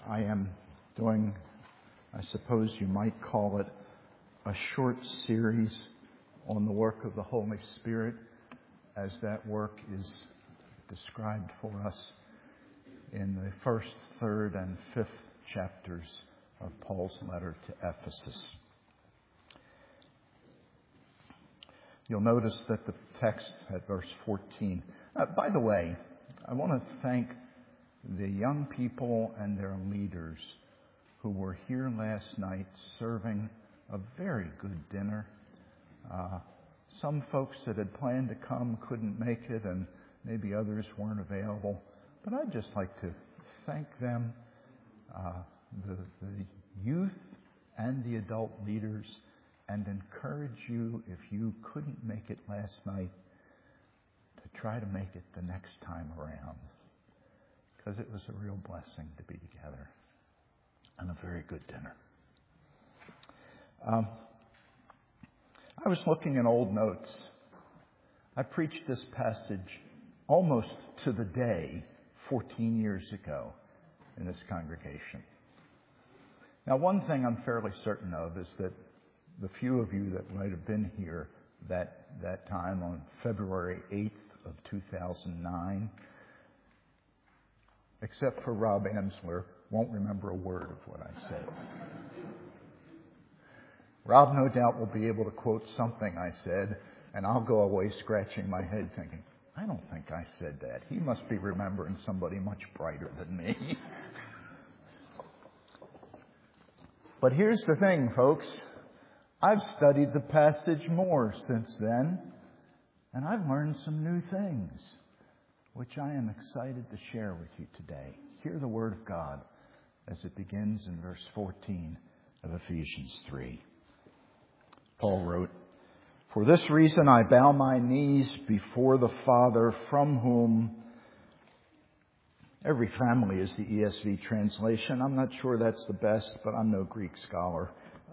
I am doing, I suppose you might call it, a short series on the work of the Holy Spirit, as that work is described for us in the first, third, and fifth chapters of Paul's letter to Ephesus. You'll notice that the text at verse 14. By the way, I want to thank the young people and their leaders who were here last night serving a very good dinner. Some folks that had planned to come couldn't make it, and maybe others weren't available. But I'd just like to thank them, the youth and the adult leaders, and encourage you, if you couldn't make it last night, to try to make it the next time around. Because it was a real blessing to be together. And a very good dinner. I was looking in old notes. I preached this passage almost to the day 14 years ago in this congregation. Now, one thing I'm fairly certain of is that the few of you that might have been here that time on February 8th of 2009, except for Rob Amsler, won't remember a word of what I said. Rob no doubt will be able to quote something I said, and I'll go away scratching my head thinking, I don't think I said that. He must be remembering somebody much brighter than me. But here's the thing, folks. I've studied the passage more since then, and I've learned some new things, which I am excited to share with you today. Hear the Word of God as it begins in verse 14 of Ephesians 3. Paul wrote, "For this reason I bow my knees before the Father, from whom," every family is the ESV translation. I'm not sure that's the best, but I'm no Greek scholar.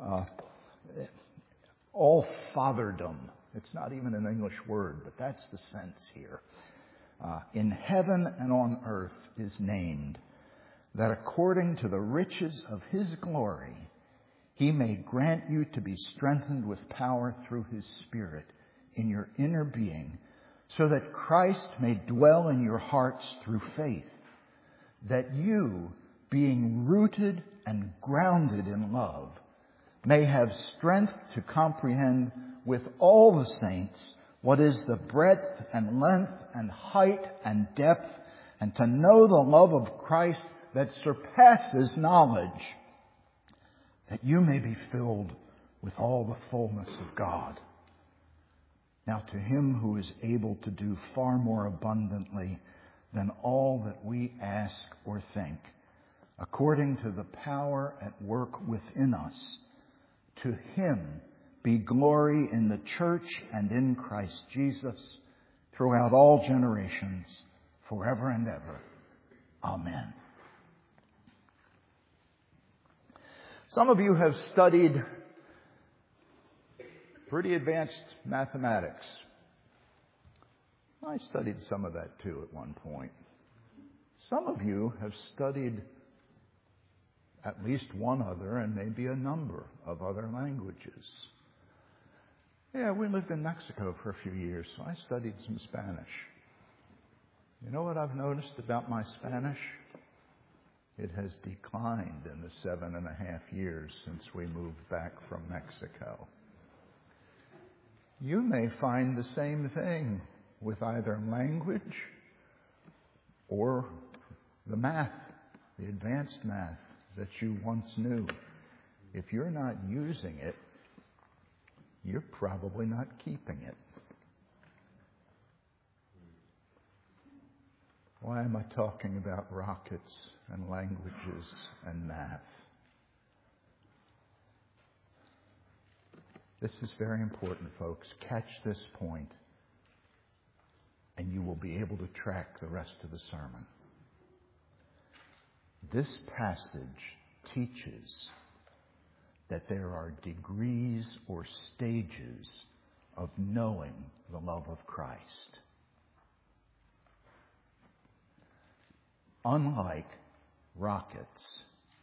All fatherdom. It's not even an English word, but that's the sense here. In heaven and on earth is named, that according to the riches of His glory, He may grant you to be strengthened with power through His Spirit in your inner being, so that Christ may dwell in your hearts through faith, that you, being rooted and grounded in love, may have strength to comprehend with all the saints what is the breadth and length and height and depth, and to know the love of Christ that surpasses knowledge, that you may be filled with all the fullness of God. Now to Him who is able to do far more abundantly than all that we ask or think, according to the power at work within us, to Him be glory in the church and in Christ Jesus throughout all generations, forever and ever. Amen. Some of you have studied pretty advanced mathematics. I studied some of that too at one point. Some of you have studied at least one other and maybe a number of other languages. Yeah, we lived in Mexico for a few years, so I studied some Spanish. You know what I've noticed about my Spanish? It has declined in the 7.5 years since we moved back from Mexico. You may find the same thing with either language or the math, the advanced math that you once knew. If you're not using it, you're probably not keeping it. Why am I talking about rockets and languages and math? This is very important, folks. Catch this point, and you will be able to track the rest of the sermon. This passage teaches that there are degrees or stages of knowing the love of Christ. Unlike rockets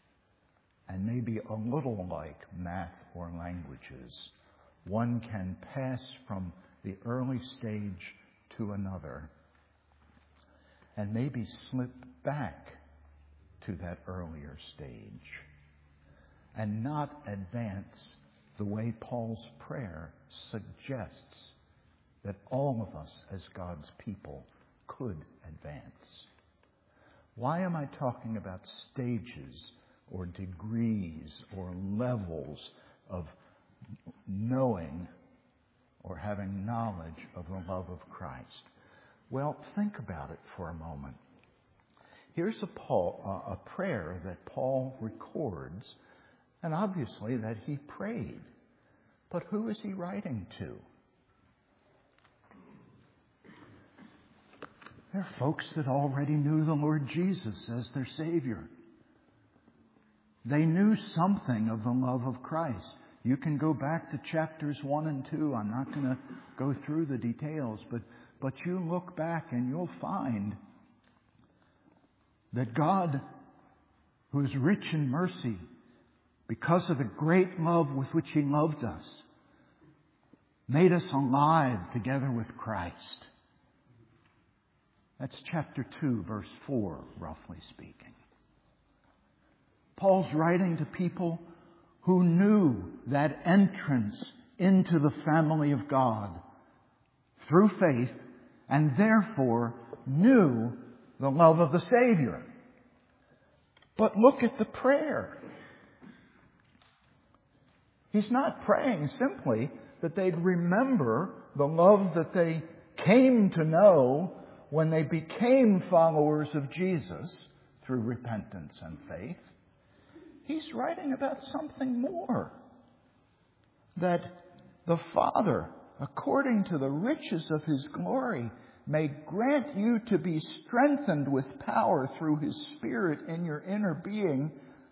and maybe a little like math or languages, one can pass from the early stage to another and maybe slip back to that earlier stage and not advance the way Paul's prayer suggests that all of us as God's people could advance. Why am I talking about stages or degrees or levels of knowing or having knowledge of the love of Christ? Well, think about it for a moment. Here's a prayer that Paul records, and obviously that he prayed. But who is he writing to? They're folks that already knew the Lord Jesus as their Savior. They knew something of the love of Christ. You can go back to chapters 1 and 2. I'm not going to go through the details, but you look back and you'll find that God, who is rich in mercy, because of the great love with which He loved us, made us alive together with Christ. That's chapter 2, verse 4, roughly speaking. Paul's writing to people who knew that entrance into the family of God through faith, and therefore knew the love of the Savior. But look at the prayer. He's not praying simply that they'd remember the love that they came to know when they became followers of Jesus through repentance and faith. He's writing about something more. That the Father, according to the riches of His glory, may grant you to be strengthened with power through His Spirit in your inner being,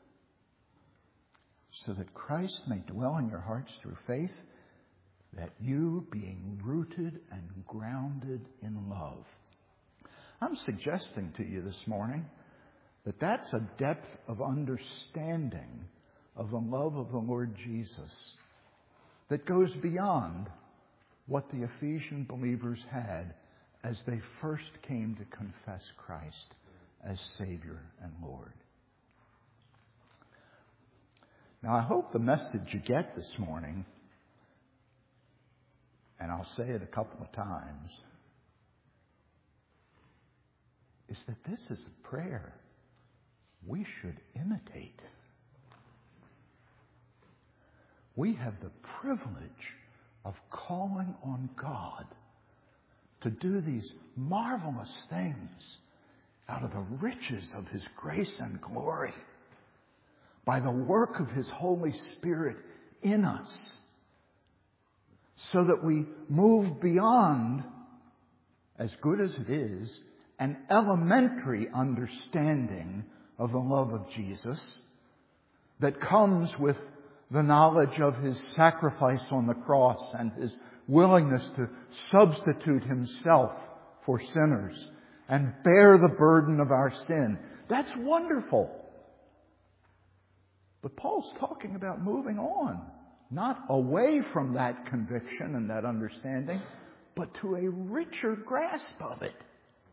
so that Christ may dwell in your hearts through faith, that you, being rooted and grounded in love. I'm suggesting to you this morning that that's a depth of understanding of the love of the Lord Jesus that goes beyond what the Ephesian believers had as they first came to confess Christ as Savior and Lord. Now, I hope the message you get this morning, and I'll say it a couple of times, is that this is a prayer we should imitate. We have the privilege of calling on God to do these marvelous things out of the riches of His grace and glory by the work of His Holy Spirit in us, so that we move beyond, as good as it is, an elementary understanding of the love of Jesus that comes with the knowledge of His sacrifice on the cross and His willingness to substitute Himself for sinners and bear the burden of our sin. That's wonderful. But Paul's talking about moving on, not away from that conviction and that understanding, but to a richer grasp of it.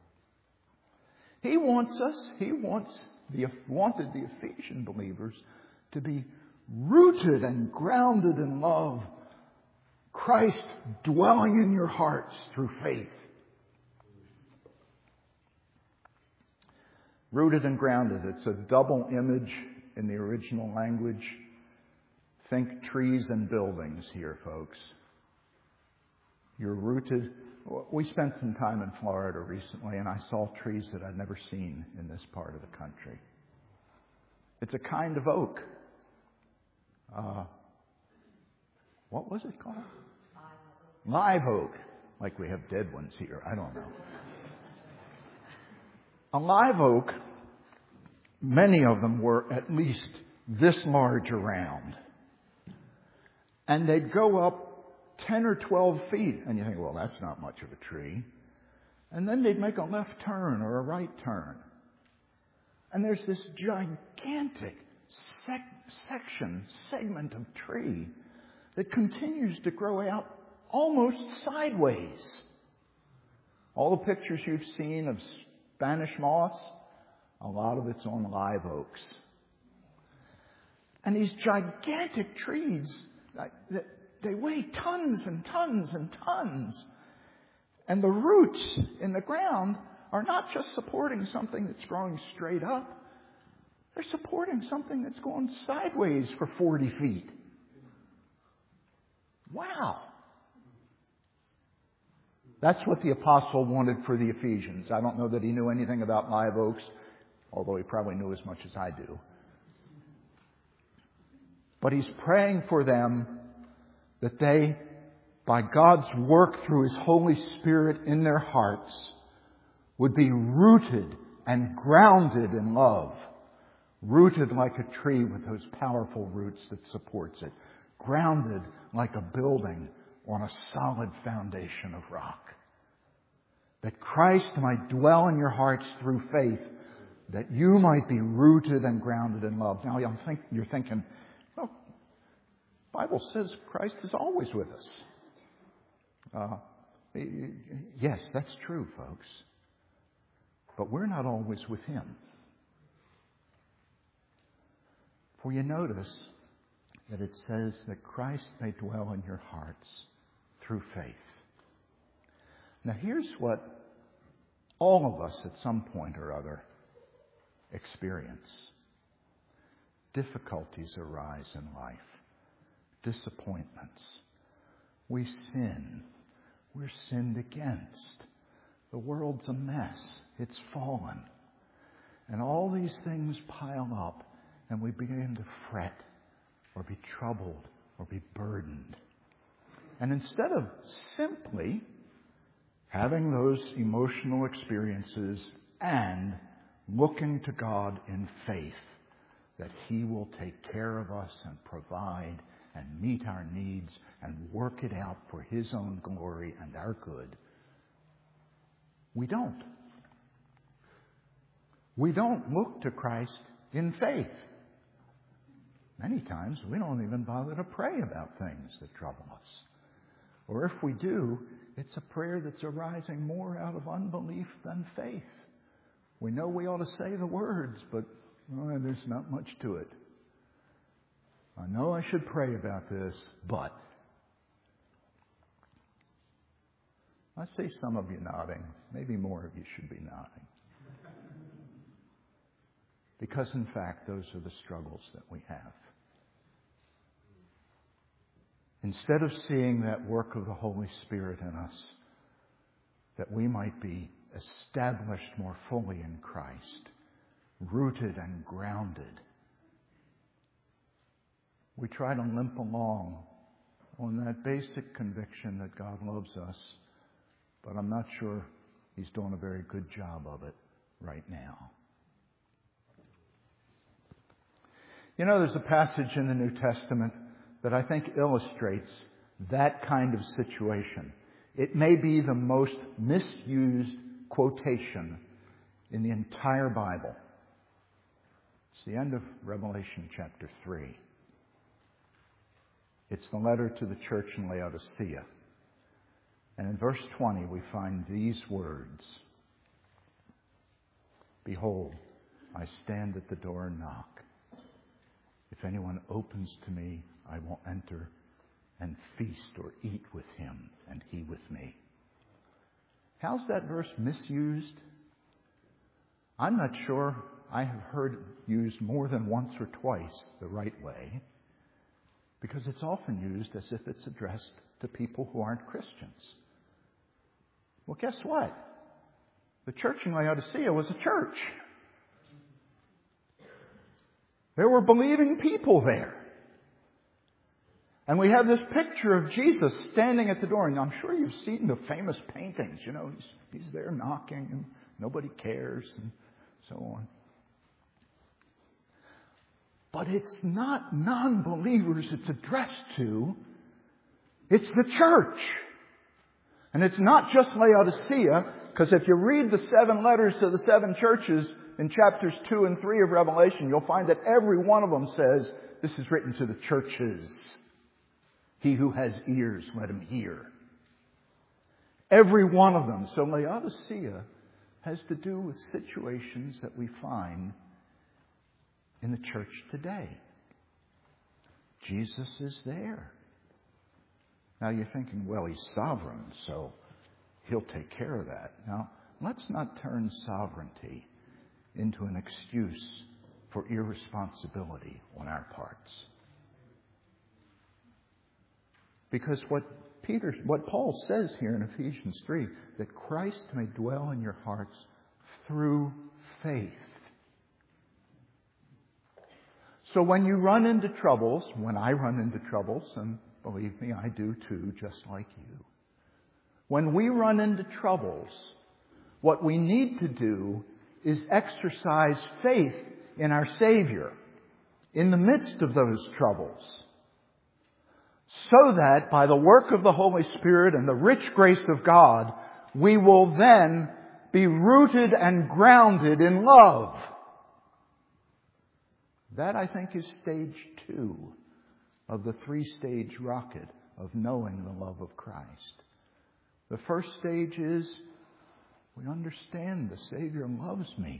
He wanted the Ephesian believers to be rooted and grounded in love, Christ dwelling in your hearts through faith. Rooted and grounded. It's a double image in the original language. Think trees and buildings here, folks. You're rooted. We spent some time in Florida recently, and I saw trees that I'd never seen in this part of the country. It's a kind of oak. What was it called? Live oak. Like we have dead ones here. I don't know. A live oak, many of them were at least this large around. And they'd go up 10 or 12 feet. And you think, well, that's not much of a tree. And then they'd make a left turn or a right turn. And there's this gigantic segment of tree that continues to grow out almost sideways. All the pictures you've seen of Spanish moss, a lot of it's on live oaks. And these gigantic trees, they weigh tons and tons and tons. And the roots in the ground are not just supporting something that's growing straight up. They're supporting something that's going sideways for 40 feet. Wow. That's what the apostle wanted for the Ephesians. I don't know that he knew anything about live oaks, although he probably knew as much as I do. But he's praying for them that they, by God's work through His Holy Spirit in their hearts, would be rooted and grounded in love. Rooted like a tree with those powerful roots that supports it. Grounded like a building on a solid foundation of rock. That Christ might dwell in your hearts through faith, that you might be rooted and grounded in love. Now you're thinking, well, the Bible says Christ is always with us. Yes, that's true, folks. But we're not always with Him. For you notice that it says that Christ may dwell in your hearts through faith. Now here's what all of us at some point or other experience. Difficulties arise in life. Disappointments. We sin. We're sinned against. The world's a mess. It's fallen. And all these things pile up, and we begin to fret or be troubled or be burdened. And instead of simply having those emotional experiences and looking to God in faith that He will take care of us and provide and meet our needs and work it out for His own glory and our good, we don't. We don't look to Christ in faith. Many times we don't even bother to pray about things that trouble us. Or if we do, it's a prayer that's arising more out of unbelief than faith. We know we ought to say the words, but there's not much to it. I know I should pray about this, but I see some of you nodding. Maybe more of you should be nodding. Because in fact, those are the struggles that we have. Instead of seeing that work of the Holy Spirit in us, that we might be established more fully in Christ, rooted and grounded, we try to limp along on that basic conviction that God loves us, but I'm not sure He's doing a very good job of it right now. You know, there's a passage in the New Testament that I think illustrates that kind of situation. It may be the most misused quotation in the entire Bible. It's the end of Revelation chapter 3. It's the letter to the church in Laodicea. And in verse 20 we find these words. Behold, I stand at the door and knock. If anyone opens to me, I will enter and feast or eat with him and he with me. How's that verse misused? I'm not sure I have heard it used more than once or twice the right way, because it's often used as if it's addressed to people who aren't Christians. Well, guess what? The church in Laodicea was a church. There were believing people there. And we have this picture of Jesus standing at the door. And I'm sure you've seen the famous paintings. You know, he's there knocking and nobody cares and so on. But it's not non-believers it's addressed to. It's the church. And it's not just Laodicea, because if you read the 7 letters to the 7 churches, in chapters 2 and 3 of Revelation, you'll find that every one of them says, this is written to the churches. He who has ears, let him hear. Every one of them. So Laodicea has to do with situations that we find in the church today. Jesus is there. Now you're thinking, well, he's sovereign, so he'll take care of that. Now, let's not turn sovereignty into an excuse for irresponsibility on our parts. Because what Paul says here in Ephesians 3, that Christ may dwell in your hearts through faith. So when you run into troubles, when I run into troubles, and believe me, I do too, just like you. When we run into troubles, what we need to do is exercise faith in our Savior in the midst of those troubles, so that by the work of the Holy Spirit and the rich grace of God, we will then be rooted and grounded in love. That, I think, is stage 2 of the 3-stage rocket of knowing the love of Christ. The first stage is we understand the Savior loves me.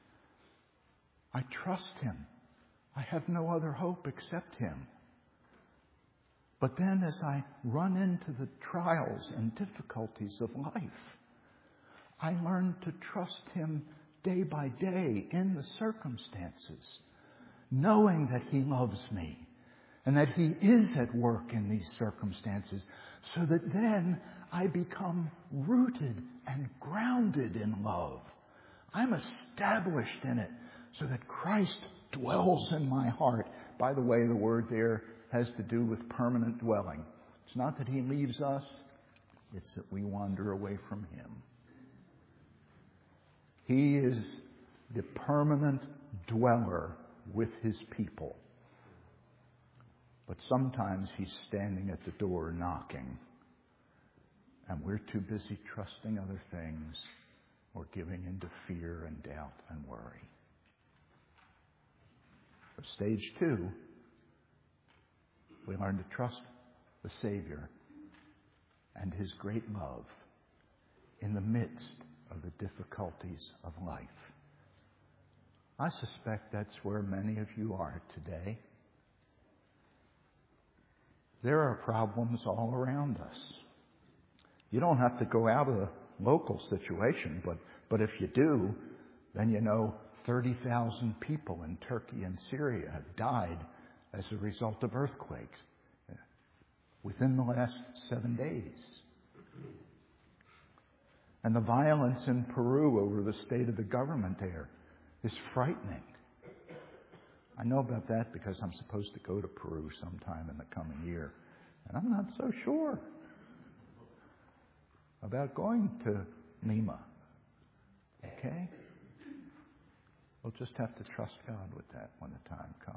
I trust Him. I have no other hope except Him. But then as I run into the trials and difficulties of life, I learn to trust Him day by day in the circumstances, knowing that He loves me and that He is at work in these circumstances, so that then I become rooted and grounded in love. I'm established in it so that Christ dwells in my heart. By the way, the word there has to do with permanent dwelling. It's not that He leaves us, it's that we wander away from Him. He is the permanent dweller with His people. But sometimes He's standing at the door knocking, and we're too busy trusting other things or giving into fear and doubt and worry. But stage 2, we learn to trust the Savior and His great love in the midst of the difficulties of life. I suspect that's where many of you are today. There are problems all around us. You don't have to go out of the local situation, but if you do, then you know 30,000 people in Turkey and Syria have died as a result of earthquakes within the last 7 days. And the violence in Peru over the state of the government there is frightening. I know about that because I'm supposed to go to Peru sometime in the coming year. And I'm not so sure about going to Lima. Okay? We'll just have to trust God with that when the time comes.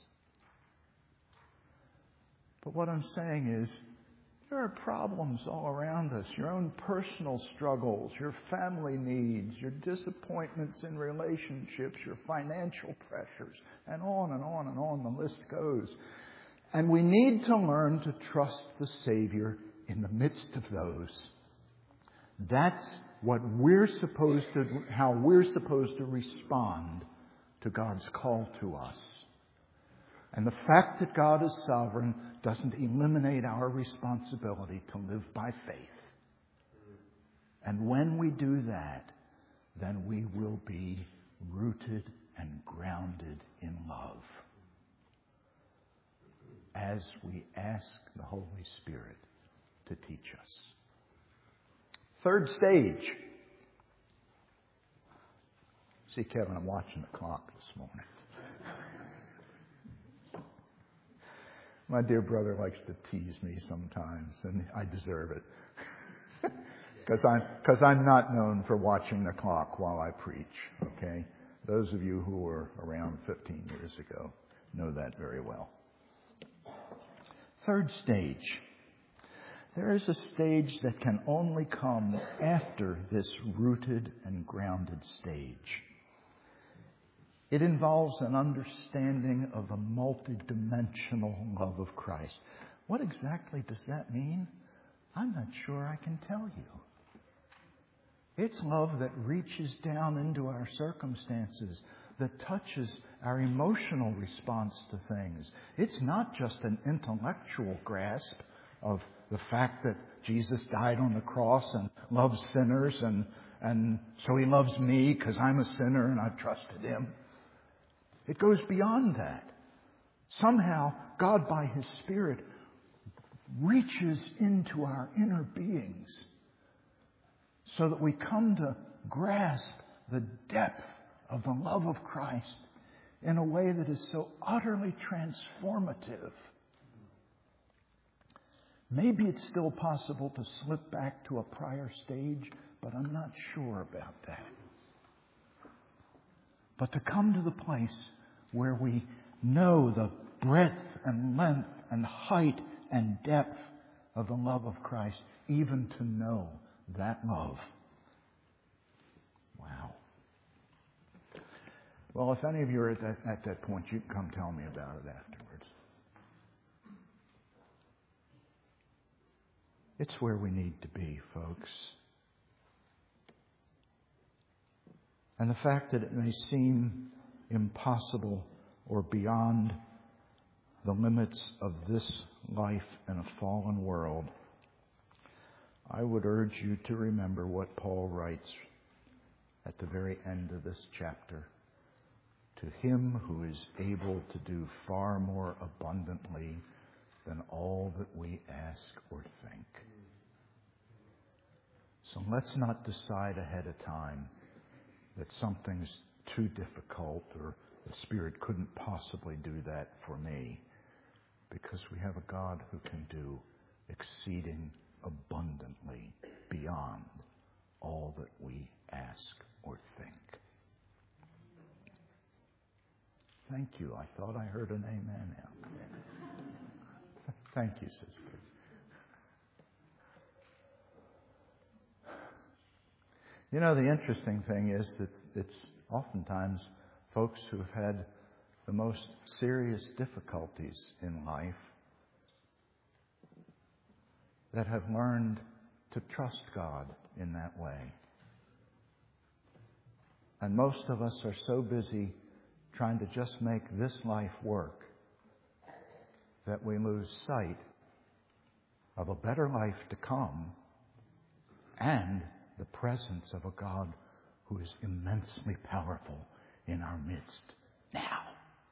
But what I'm saying is, there are problems all around us. Your own personal struggles, your family needs, your disappointments in relationships, your financial pressures, and on and on and on the list goes. And we need to learn to trust the Savior in the midst of those. That's what how we're supposed to respond to God's call to us. And the fact that God is sovereign doesn't eliminate our responsibility to live by faith. And when we do that, then we will be rooted and grounded in love as we ask the Holy Spirit to teach us. Third stage. See, Kevin, I'm watching the clock this morning. My dear brother likes to tease me sometimes, and I deserve it. Because I'm not known for watching the clock while I preach, okay? Those of you who were around 15 years ago know that very well. Third stage. There is a stage that can only come after this rooted and grounded stage. It involves an understanding of a multidimensional love of Christ. What exactly does that mean? I'm not sure I can tell you. It's love that reaches down into our circumstances, that touches our emotional response to things. It's not just an intellectual grasp of the fact that Jesus died on the cross and loves sinners, and so He loves me because I'm a sinner and I've trusted Him. It goes beyond that. Somehow, God by His Spirit reaches into our inner beings so that we come to grasp the depth of the love of Christ in a way that is so utterly transformative. Maybe it's still possible to slip back to a prior stage, but I'm not sure about that. But to come to the place where we know the breadth and length and height and depth of the love of Christ, even to know that love. Wow. Well, if any of you are at that point, you can come tell me about it afterwards. It's where we need to be, folks. And the fact that it may seem impossible or beyond the limits of this life in a fallen world, I would urge you to remember what Paul writes at the very end of this chapter. To Him who is able to do far more abundantly than all that we ask or think. So let's not decide ahead of time that something's too difficult or the Spirit couldn't possibly do that for me, because we have a God who can do exceeding abundantly beyond all that we ask or think. Thank you. I thought I heard an amen out there. Thank you, sister. You know, the interesting thing is that it's oftentimes folks who have had the most serious difficulties in life that have learned to trust God in that way. And most of us are so busy trying to just make this life work that we lose sight of a better life to come and the presence of a God who is immensely powerful in our midst now.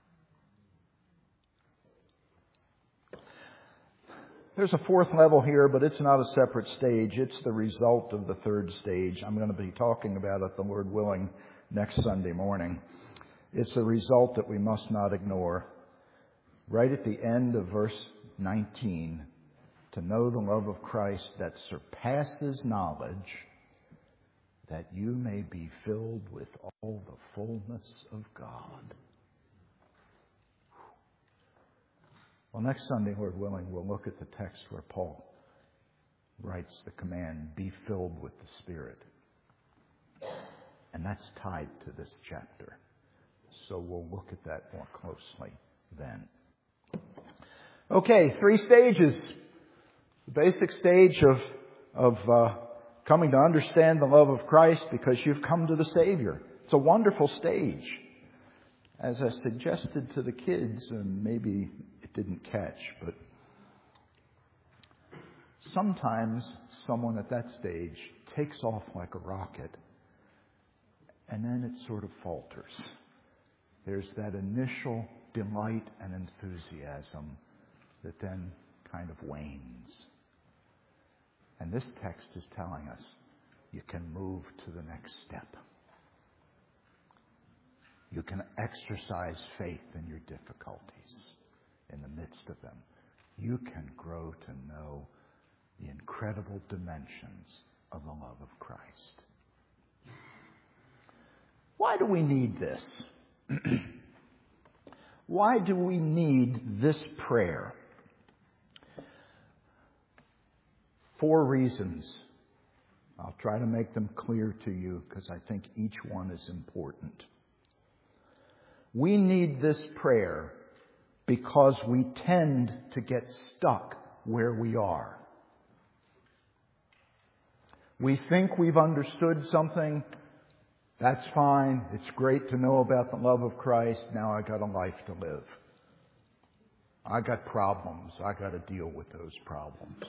There's a fourth level here, but it's not a separate stage. It's the result of the third stage. I'm going to be talking about it, the Lord willing, next Sunday morning. It's a result that we must not ignore. Right at the end of verse 19, to know the love of Christ that surpasses knowledge, that you may be filled with all the fullness of God. Well, next Sunday, Lord willing, we'll look at the text where Paul writes the command, be filled with the Spirit. And that's tied to this chapter. So we'll look at that more closely then. Okay, 3 stages. The basic stage of coming to understand the love of Christ because you've come to the Savior. It's a wonderful stage. As I suggested to the kids, and maybe it didn't catch, but sometimes someone at that stage takes off like a rocket and then it sort of falters. There's that initial delight and enthusiasm that then kind of wanes. And this text is telling us you can move to the next step. You can exercise faith in your difficulties in the midst of them. You can grow to know the incredible dimensions of the love of Christ. Why do we need this? Why do we need this prayer? 4 reasons. I'll try to make them clear to you because I think each one is important. We need this prayer because we tend to get stuck where we are. We think we've understood something. That's fine. It's great to know about the love of Christ. Now I got a life to live. I got problems. I got to deal with those problems.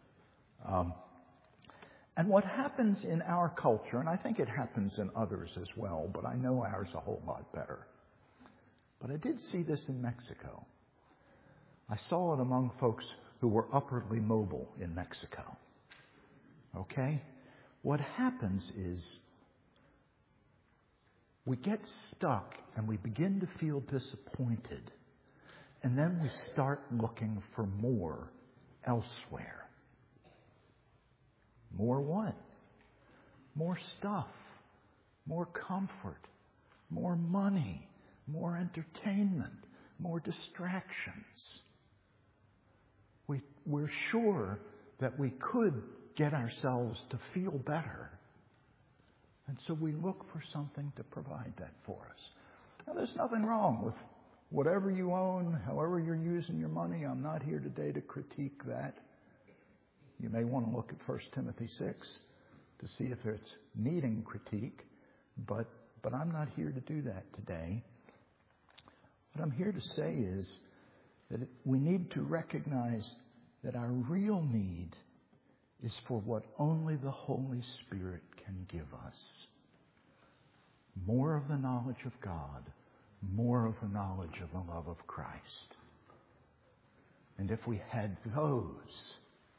And what happens in our culture, and I think it happens in others as well, but I know ours a whole lot better. But I did see this in Mexico. I saw it among folks who were upwardly mobile in Mexico. Okay? What happens is we get stuck and we begin to feel disappointed. And then we start looking for more elsewhere. More what? More stuff, more comfort, more money, more entertainment, more distractions. We're sure that we could get ourselves to feel better. And so we look for something to provide that for us. Now, there's nothing wrong with whatever you own, however you're using your money. I'm not here today to critique that. You may want to look at 1 Timothy 6 to see if it's needing critique, but I'm not here to do that today. What I'm here to say is that we need to recognize that our real need is for what only the Holy Spirit can give us. More of the knowledge of God, more of the knowledge of the love of Christ. And if we had those,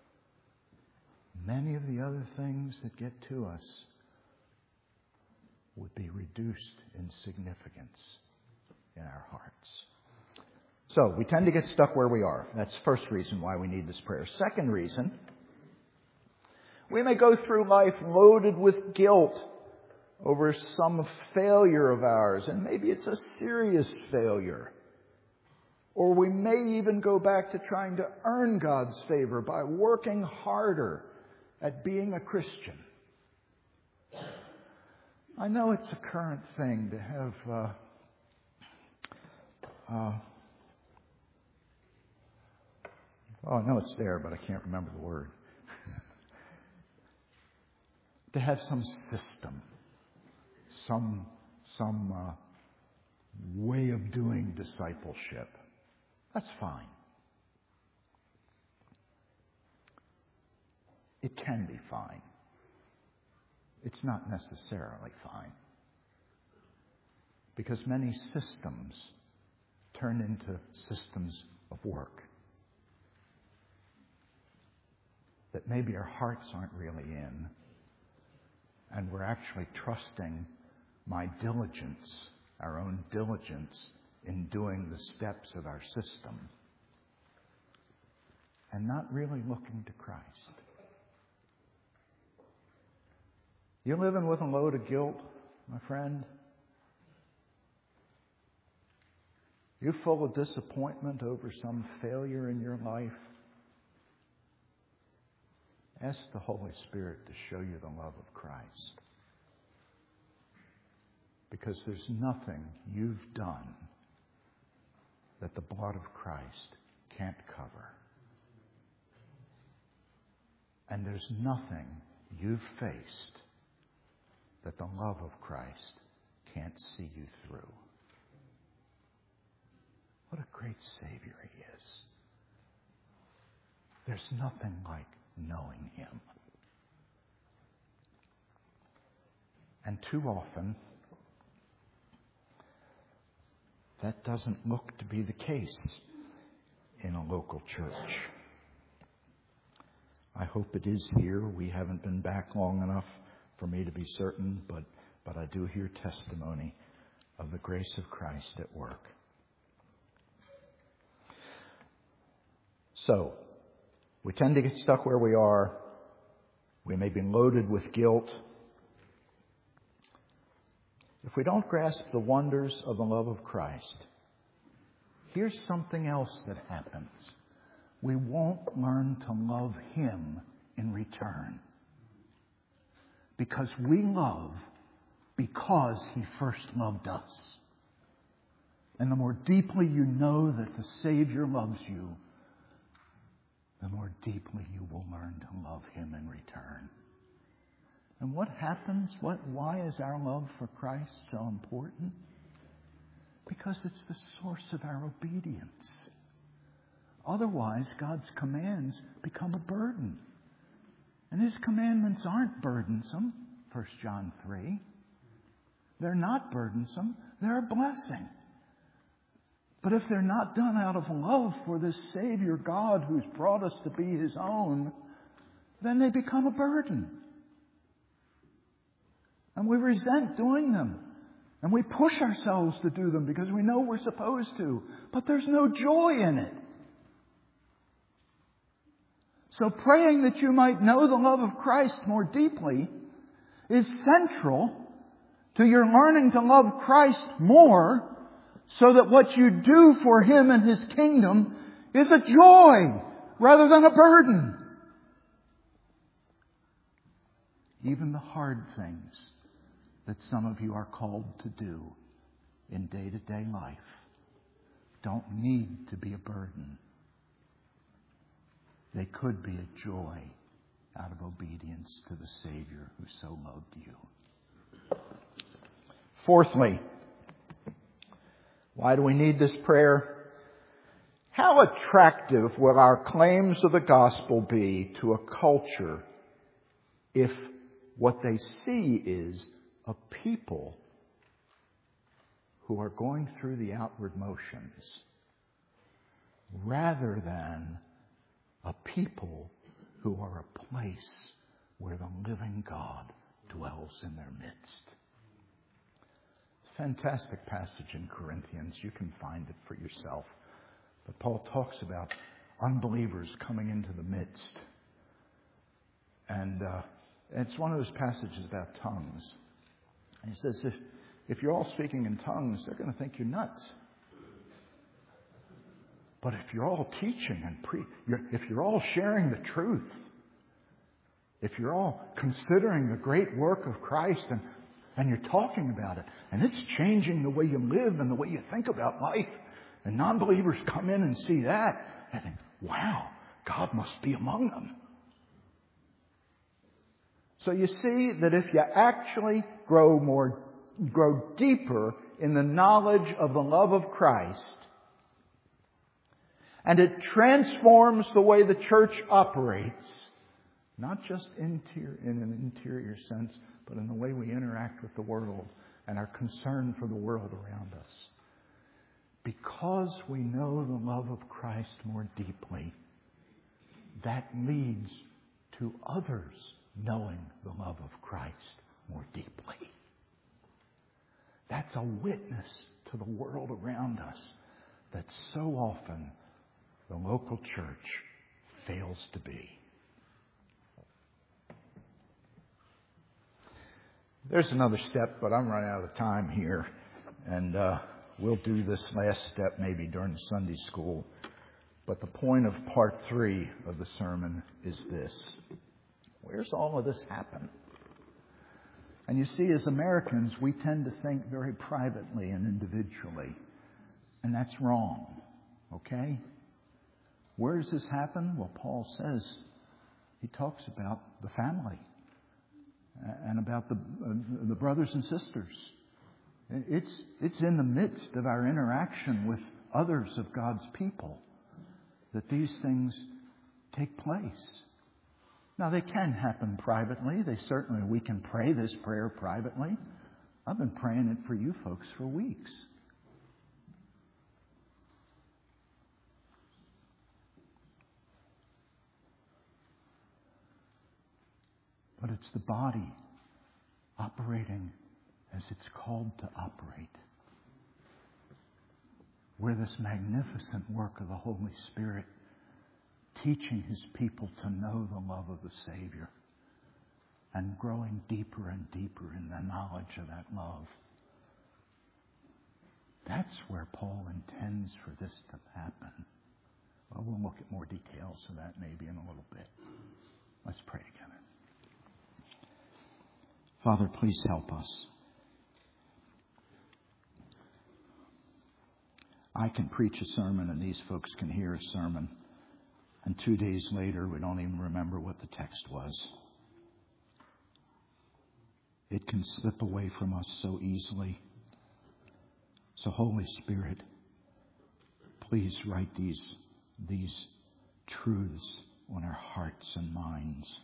many of the other things that get to us would be reduced in significance in our hearts. So, we tend to get stuck where we are. That's the first reason why we need this prayer. Second reason, we may go through life loaded with guilt over some failure of ours, and maybe it's a serious failure. Or we may even go back to trying to earn God's favor by working harder at being a Christian. I know it's a current thing to have I know it's there, but I can't remember the word. To have some system, some way of doing discipleship. That's fine. It can be fine. It's not necessarily fine. Because many systems turn into systems of work that maybe our hearts aren't really in, and we're actually trusting my diligence, our own diligence, in doing the steps of our system, and not really looking to Christ. You living with a load of guilt, my friend? You full of disappointment over some failure in your life? Ask the Holy Spirit to show you the love of Christ. Because there's nothing you've done that the blood of Christ can't cover. And there's nothing you've faced that the love of Christ can't see you through. What a great Savior He is. There's nothing like knowing Him. And too often, that doesn't look to be the case in a local church. I hope it is here. We haven't been back long enough for me to be certain, but I do hear testimony of the grace of Christ at work. So, we tend to get stuck where we are. We may be loaded with guilt. If we don't grasp the wonders of the love of Christ, here's something else that happens. We won't learn to love Him in return. Because we love because He first loved us. And the more deeply you know that the Savior loves you, the more deeply you will learn to love Him in return. And what happens? Why is our love for Christ so important? Because it's the source of our obedience. Otherwise, God's commands become a burden. And His commandments aren't burdensome, 1 John 3. They're not burdensome. They're a blessing. But if they're not done out of love for this Savior God who's brought us to be His own, then they become a burden. And we resent doing them. And we push ourselves to do them because we know we're supposed to. But there's no joy in it. So praying that you might know the love of Christ more deeply is central to your learning to love Christ more, so that what you do for Him and His kingdom is a joy rather than a burden. Even the hard things that some of you are called to do in day-to-day life don't need to be a burden. They could be a joy out of obedience to the Savior who so loved you. Fourthly, why do we need this prayer? How attractive will our claims of the gospel be to a culture if what they see is a people who are going through the outward motions rather than a people who are a place where the living God dwells in their midst? Fantastic passage in Corinthians. You can find it for yourself. But Paul talks about unbelievers coming into the midst. And it's one of those passages about tongues. And he says, if you're all speaking in tongues, they're going to think you're nuts. But if you're all teaching and if you're all sharing the truth, if you're all considering the great work of Christ and you're talking about it, and it's changing the way you live and the way you think about life, and non-believers come in and see that, and think, wow, God must be among them. So you see that if you actually grow deeper in the knowledge of the love of Christ, and it transforms the way the church operates, not just in an interior sense, but in the way we interact with the world and our concern for the world around us. Because we know the love of Christ more deeply, that leads to others knowing the love of Christ more deeply. That's a witness to the world around us that so often the local church fails to be. There's another step, but I'm running out of time here. And we'll do this last step maybe during Sunday school. But the point of part 3 of the sermon is this. Where's all of this happen? And you see, as Americans, we tend to think very privately and individually. And that's wrong. Okay? Where does this happen? Well, Paul says, he talks about the family and about the brothers and sisters. It's in the midst of our interaction with others of God's people that these things take place. Now, they can happen privately. We can pray this prayer privately. I've been praying it for you folks for weeks. But it's the body operating as it's called to operate, where this magnificent work of the Holy Spirit teaching His people to know the love of the Savior and growing deeper and deeper in the knowledge of that love. That's where Paul intends for this to happen. Well, we'll look at more details of that maybe in a little bit. Let's pray together. Father, please help us. I can preach a sermon and these folks can hear a sermon, and 2 days later we don't even remember what the text was. It can slip away from us so easily. So Holy Spirit, please write these truths on our hearts and minds.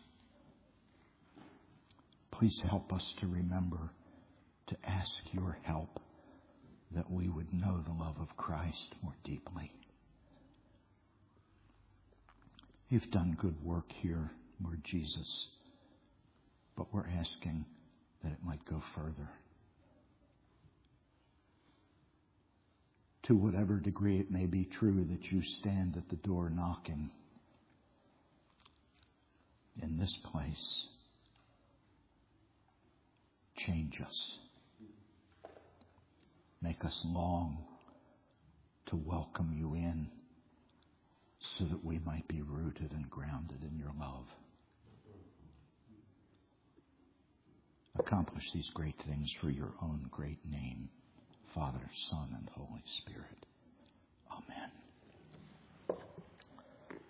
Please help us to remember to ask your help that we would know the love of Christ more deeply. You've done good work here, Lord Jesus, but we're asking that it might go further. To whatever degree it may be true that you stand at the door knocking in this place, change us. Make us long to welcome you in so that we might be rooted and grounded in your love. Accomplish these great things for your own great name, Father, Son, and Holy